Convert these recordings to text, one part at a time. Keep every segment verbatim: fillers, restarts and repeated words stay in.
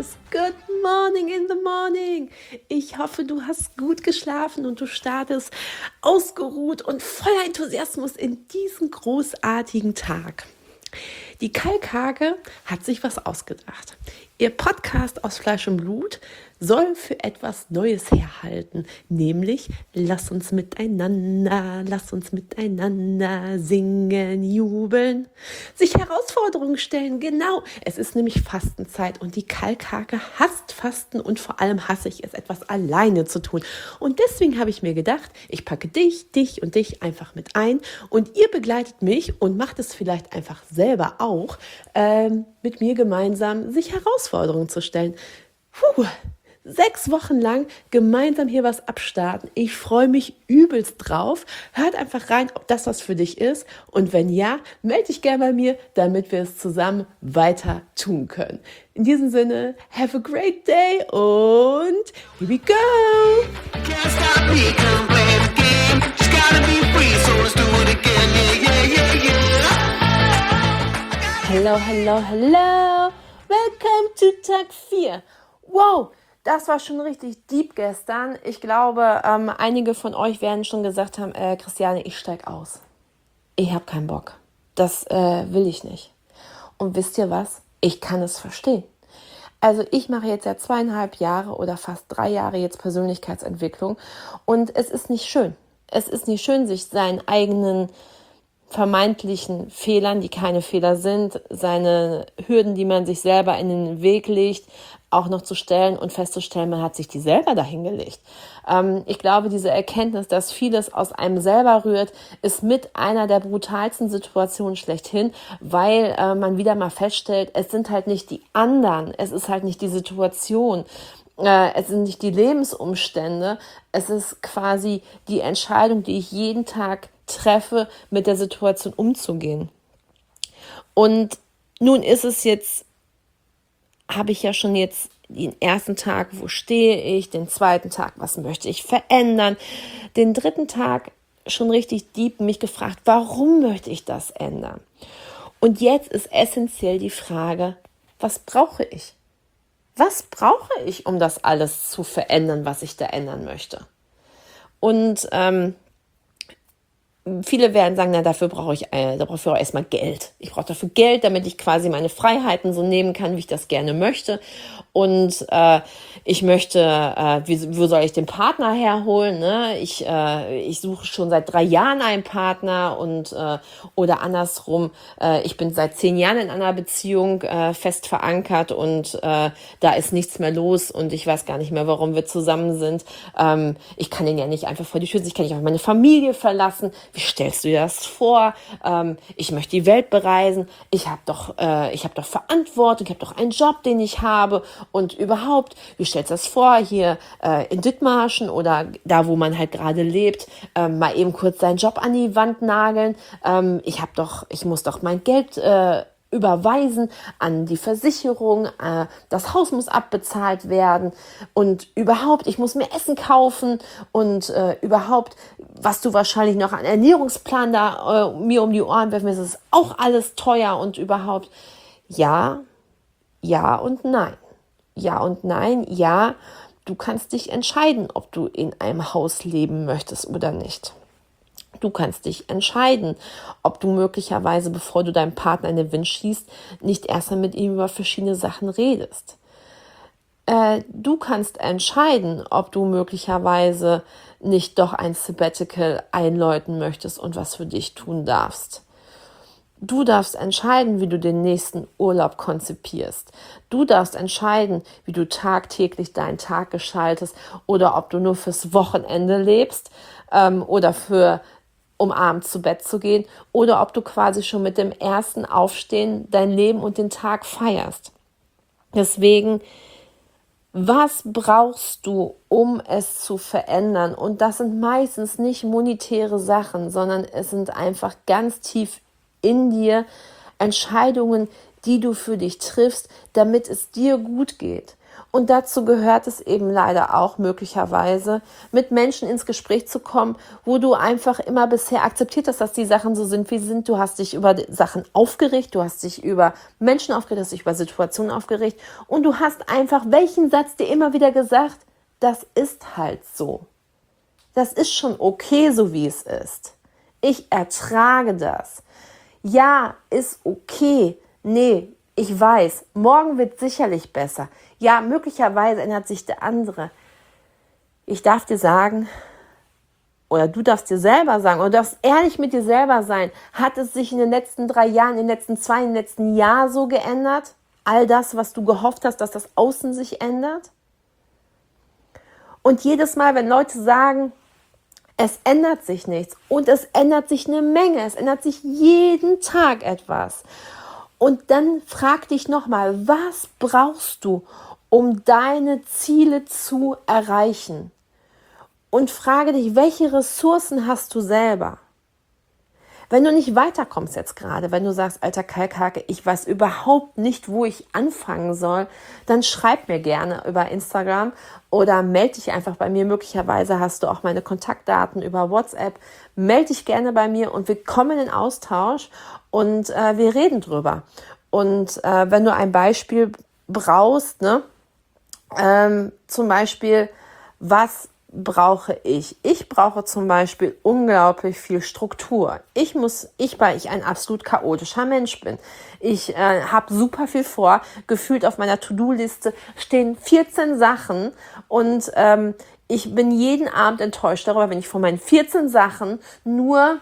Tages. Good morning in the morning. Ich hoffe, du hast gut geschlafen und du startest ausgeruht und voller Enthusiasmus in diesen großartigen Tag. Die Kalkhake hat sich was ausgedacht. Ihr Podcast aus Fleisch und Blut soll für etwas Neues herhalten, nämlich lass uns miteinander, lass uns miteinander singen, jubeln, sich Herausforderungen stellen. Genau, es ist nämlich Fastenzeit und die Kalkhake hasst Fasten und vor allem hasse ich es, etwas alleine zu tun. Und deswegen habe ich mir gedacht, ich packe dich, dich und dich einfach mit ein und ihr begleitet mich und macht es vielleicht einfach selber auch, ähm, mit mir gemeinsam sich Herausforderungen zu stellen. Puh. Sechs Wochen lang gemeinsam hier was abstarten. Ich freue mich übelst drauf. Hört einfach rein, ob das was für dich ist. Und wenn ja, melde dich gerne bei mir, damit wir es zusammen weiter tun können. In diesem Sinne, have a great day und here we go! Can't stop me, can't play the game. Just gotta be free, so let's do it again. Yeah, yeah, yeah, yeah. Hello, hello, hello. Welcome to Tag vier. Wow! Das war schon richtig deep gestern. Ich glaube, ähm, einige von euch werden schon gesagt haben, äh, Christiane, ich steig aus. Ich habe keinen Bock. Das äh, will ich nicht. Und wisst ihr was? Ich kann es verstehen. Also ich mache jetzt ja zweieinhalb Jahre oder fast drei Jahre jetzt Persönlichkeitsentwicklung und es ist nicht schön. Es ist nicht schön, sich seinen eigenen vermeintlichen Fehlern, die keine Fehler sind, seine Hürden, die man sich selber in den Weg legt, auch noch zu stellen und festzustellen, man hat sich die selber dahingelegt. Ähm, ich glaube, diese Erkenntnis, dass vieles aus einem selber rührt, ist mit einer der brutalsten Situationen schlechthin, weil äh, man wieder mal feststellt, es sind halt nicht die anderen, es ist halt nicht die Situation, äh, es sind nicht die Lebensumstände, es ist quasi die Entscheidung, die ich jeden Tag treffe, mit der Situation umzugehen. Und nun ist es jetzt, habe ich ja schon jetzt den ersten Tag, wo stehe ich, den zweiten Tag, was möchte ich verändern, den dritten Tag schon richtig deep mich gefragt, warum möchte ich das ändern? Und jetzt ist essentiell die Frage, was brauche ich? Was brauche ich, um das alles zu verändern, was ich da ändern möchte? Und ähm, viele werden sagen, na, dafür brauche ich, äh, da brauche ich erstmal Geld. Ich brauche dafür Geld, damit ich quasi meine Freiheiten so nehmen kann, wie ich das gerne möchte. Und äh, ich möchte, äh, wie, wo soll ich den Partner herholen? Ne? Ich, äh, ich suche schon seit drei Jahren einen Partner und äh, oder andersrum, äh, ich bin seit zehn Jahren in einer Beziehung äh, fest verankert und äh, da ist nichts mehr los und ich weiß gar nicht mehr, warum wir zusammen sind. Ähm, ich kann ihn ja nicht einfach vor die Tür setzen, ich kann nicht einfach meine Familie verlassen. Wie stellst du dir das vor? Ähm, ich möchte die Welt bereisen. Ich habe doch, äh, ich habe doch Verantwortung. Ich habe doch einen Job, den ich habe. Und überhaupt, wie stellst du das vor, hier äh, in Dithmarschen oder da, wo man halt gerade lebt, ähm, mal eben kurz seinen Job an die Wand nageln. Ähm, ich habe doch, ich muss doch mein Geld äh, überweisen an die Versicherung, äh, das Haus muss abbezahlt werden und überhaupt, ich muss mir Essen kaufen und äh, überhaupt, was du wahrscheinlich noch an Ernährungsplan da äh, mir um die Ohren werfen willst, ist auch alles teuer und überhaupt. Ja, ja und nein. Ja und nein, ja, du kannst dich entscheiden, ob du in einem Haus leben möchtest oder nicht. Du kannst dich entscheiden, ob du möglicherweise, bevor du deinem Partner in den Wind schießt, nicht erstmal mit ihm über verschiedene Sachen redest. Äh, du kannst entscheiden, ob du möglicherweise nicht doch ein Sabbatical einläuten möchtest und was für dich tun darfst. Du darfst entscheiden, wie du den nächsten Urlaub konzipierst. Du darfst entscheiden, wie du tagtäglich deinen Tag gestaltest oder ob du nur fürs Wochenende lebst ähm, oder für um abends zu Bett zu gehen oder ob du quasi schon mit dem ersten Aufstehen dein Leben und den Tag feierst. Deswegen, was brauchst du, um es zu verändern? Und das sind meistens nicht monetäre Sachen, sondern es sind einfach ganz tief in dir Entscheidungen, die du für dich triffst, damit es dir gut geht. Und dazu gehört es eben leider auch möglicherweise, mit Menschen ins Gespräch zu kommen, wo du einfach immer bisher akzeptiert hast, dass die Sachen so sind, wie sie sind. Du hast dich über Sachen aufgeregt, du hast dich über Menschen aufgeregt, du hast dich über Situationen aufgeregt und du hast einfach welchen Satz dir immer wieder gesagt, das ist halt so. Das ist schon okay, so wie es ist. Ich ertrage das. Ja, ist okay. Nee, ich weiß, morgen wird sicherlich besser. Ja, möglicherweise ändert sich der andere. Ich darf dir sagen, oder du darfst dir selber sagen, oder du darfst ehrlich mit dir selber sein, hat es sich in den letzten drei Jahren, in den letzten zwei, in den letzten Jahr so geändert? All das, was du gehofft hast, dass das Außen sich ändert? Und jedes Mal, wenn Leute sagen, es ändert sich nichts und es ändert sich eine Menge, es ändert sich jeden Tag etwas. Und dann frag dich nochmal, was brauchst du, um deine Ziele zu erreichen? Und frage dich, welche Ressourcen hast du selber? Wenn du nicht weiterkommst jetzt gerade, wenn du sagst, alter Kalkhake, ich weiß überhaupt nicht, wo ich anfangen soll, dann schreib mir gerne über Instagram oder melde dich einfach bei mir. Möglicherweise hast du auch meine Kontaktdaten über WhatsApp. Melde dich gerne bei mir und wir kommen in Austausch und äh, wir reden drüber. Und äh, wenn du ein Beispiel brauchst, ne, ähm, zum Beispiel, was brauche ich? Ich brauche zum Beispiel unglaublich viel Struktur. Ich muss, ich, weil ich ein absolut chaotischer Mensch bin. Ich äh, habe super viel vor. Gefühlt auf meiner To-Do-Liste stehen vierzehn Sachen und ähm, ich bin jeden Abend enttäuscht darüber, wenn ich von meinen vierzehn Sachen nur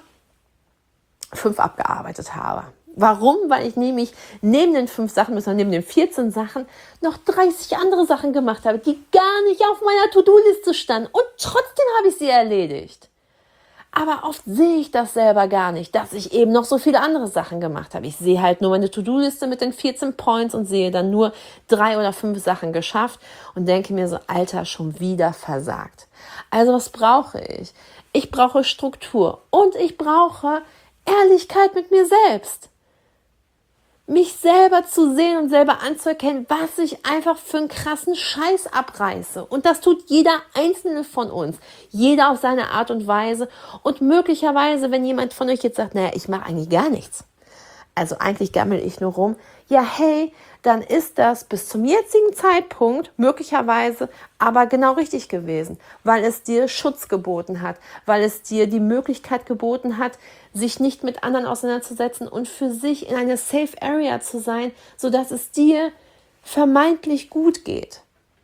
fünf abgearbeitet habe. Warum? Weil ich nämlich neben den fünf Sachen, müssen neben den vierzehn Sachen, noch dreißig andere Sachen gemacht habe, die gar nicht auf meiner To-Do-Liste standen. Und trotzdem habe ich sie erledigt. Aber oft sehe ich das selber gar nicht, dass ich eben noch so viele andere Sachen gemacht habe. Ich sehe halt nur meine To-Do-Liste mit den vierzehn Points und sehe dann nur drei oder fünf Sachen geschafft und denke mir so, Alter, schon wieder versagt. Also was brauche ich? Ich brauche Struktur und ich brauche Ehrlichkeit mit mir selbst. Mich selber zu sehen und selber anzuerkennen, was ich einfach für einen krassen Scheiß abreiße. Und das tut jeder Einzelne von uns. Jeder auf seine Art und Weise. Und möglicherweise, wenn jemand von euch jetzt sagt, naja, ich mache eigentlich gar nichts. Also eigentlich gammel ich nur rum. Ja, hey, dann ist das bis zum jetzigen Zeitpunkt möglicherweise aber genau richtig gewesen, weil es dir Schutz geboten hat, weil es dir die Möglichkeit geboten hat, sich nicht mit anderen auseinanderzusetzen und für sich in einer Safe Area zu sein, sodass es dir vermeintlich gut geht.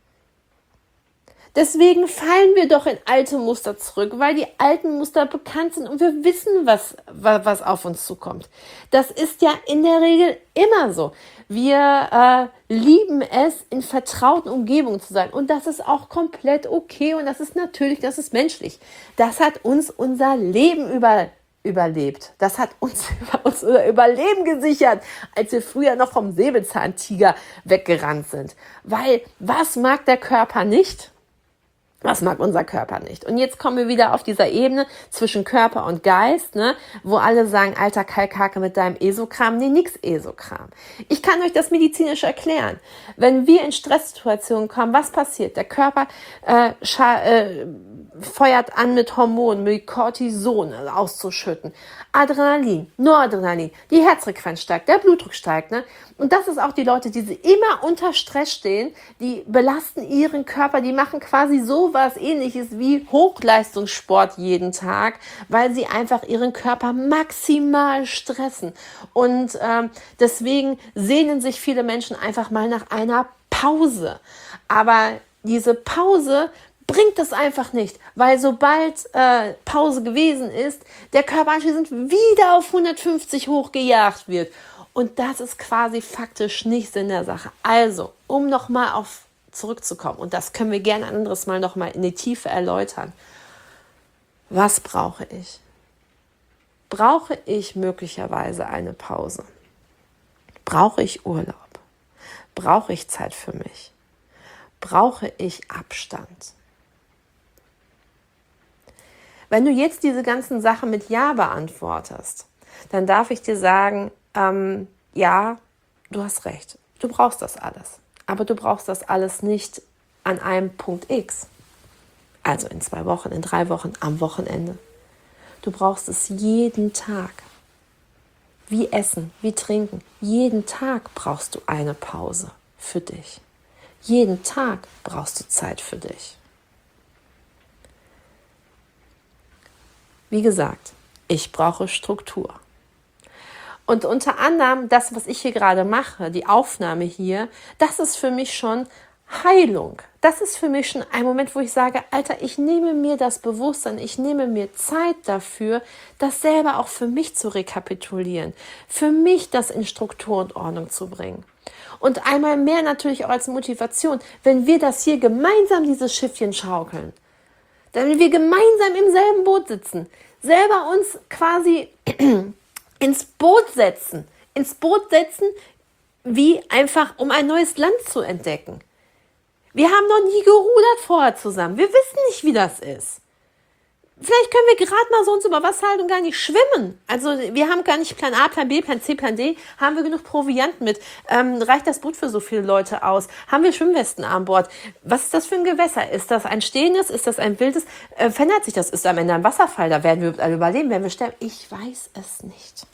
Deswegen fallen wir doch in alte Muster zurück, weil die alten Muster bekannt sind und wir wissen, was, was auf uns zukommt. Das ist ja in der Regel immer so. Wir äh, lieben es, in vertrauten Umgebungen zu sein und das ist auch komplett okay und das ist natürlich, das ist menschlich. Das hat uns unser Leben über, überlebt. Das hat uns unser Überleben gesichert, als wir früher noch vom Säbelzahntiger weggerannt sind. Weil was mag der Körper nicht? Was mag unser Körper nicht? Und jetzt kommen wir wieder auf dieser Ebene zwischen Körper und Geist, ne, wo alle sagen, alter Kalkhake mit deinem Esokram. Nee, nix Esokram. Ich kann euch das medizinisch erklären. Wenn wir in Stresssituationen kommen, was passiert? Der Körper äh, scha- äh, feuert an mit Hormonen, mit Cortison auszuschütten. Adrenalin, Noradrenalin, die Herzfrequenz steigt, der Blutdruck steigt. Ne? Und das ist auch die Leute, die immer unter Stress stehen, die belasten ihren Körper, die machen quasi so was Ähnliches wie Hochleistungssport jeden Tag, weil sie einfach ihren Körper maximal stressen. Und ähm, deswegen sehnen sich viele Menschen einfach mal nach einer Pause. Aber diese Pause bringt das einfach nicht, weil sobald äh, Pause gewesen ist, der Körper anschließend wieder auf hundertfünfzig hochgejagt wird. Und das ist quasi faktisch nicht Sinn der Sache. Also, um nochmal auf zurückzukommen, und das können wir gerne ein anderes Mal nochmal in die Tiefe erläutern. Was brauche ich? Brauche ich möglicherweise eine Pause? Brauche ich Urlaub? Brauche ich Zeit für mich? Brauche ich Abstand? Wenn du jetzt diese ganzen Sachen mit Ja beantwortest, dann darf ich dir sagen, ähm, ja, du hast recht, du brauchst das alles. Aber du brauchst das alles nicht an einem Punkt X. Also in zwei Wochen, in drei Wochen, am Wochenende. Du brauchst es jeden Tag. Wie essen, wie trinken. Jeden Tag brauchst du eine Pause für dich. Jeden Tag brauchst du Zeit für dich. Wie gesagt, ich brauche Struktur. Und unter anderem das, was ich hier gerade mache, die Aufnahme hier, das ist für mich schon Heilung. Das ist für mich schon ein Moment, wo ich sage, Alter, ich nehme mir das Bewusstsein, ich nehme mir Zeit dafür, das selber auch für mich zu rekapitulieren, für mich das in Struktur und Ordnung zu bringen. Und einmal mehr natürlich auch als Motivation, wenn wir das hier gemeinsam dieses Schiffchen schaukeln, wenn wir gemeinsam im selben Boot sitzen, selber uns quasi ins Boot setzen, ins Boot setzen, wie einfach, um ein neues Land zu entdecken. Wir haben noch nie gerudert vorher zusammen. Wir wissen nicht, wie das ist. Vielleicht können wir gerade mal so uns über Wasser halten und gar nicht schwimmen. Also wir haben gar nicht Plan A, Plan B, Plan C, Plan D. Haben wir genug Proviant mit? Ähm, reicht das Boot für so viele Leute aus? Haben wir Schwimmwesten an Bord? Was ist das für ein Gewässer? Ist das ein stehendes? Ist das ein wildes? Äh, verändert sich das? Ist am Ende ein Wasserfall? Da werden wir alle überleben, werden wir sterben? Ich weiß es nicht.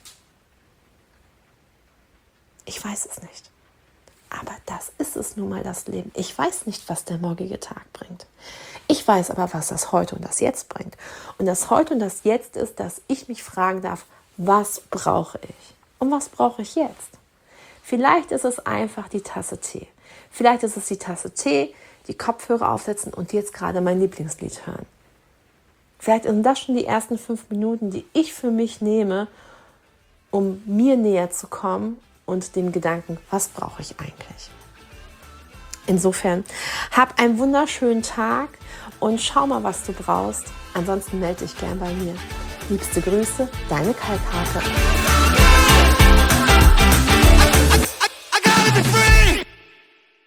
Ich weiß es nicht. Aber das ist es nun mal, das Leben. Ich weiß nicht, was der morgige Tag bringt. Ich weiß aber, was das Heute und das Jetzt bringt. Und das Heute und das Jetzt ist, dass ich mich fragen darf, was brauche ich? Und was brauche ich jetzt? Vielleicht ist es einfach die Tasse Tee. Vielleicht ist es die Tasse Tee, die Kopfhörer aufsetzen und jetzt gerade mein Lieblingslied hören. Vielleicht sind das schon die ersten fünf Minuten, die ich für mich nehme, um mir näher zu kommen und dem Gedanken, was brauche ich eigentlich? Insofern, hab einen wunderschönen Tag und schau mal, was du brauchst. Ansonsten melde dich gern bei mir. Liebste Grüße, deine Kalkhake.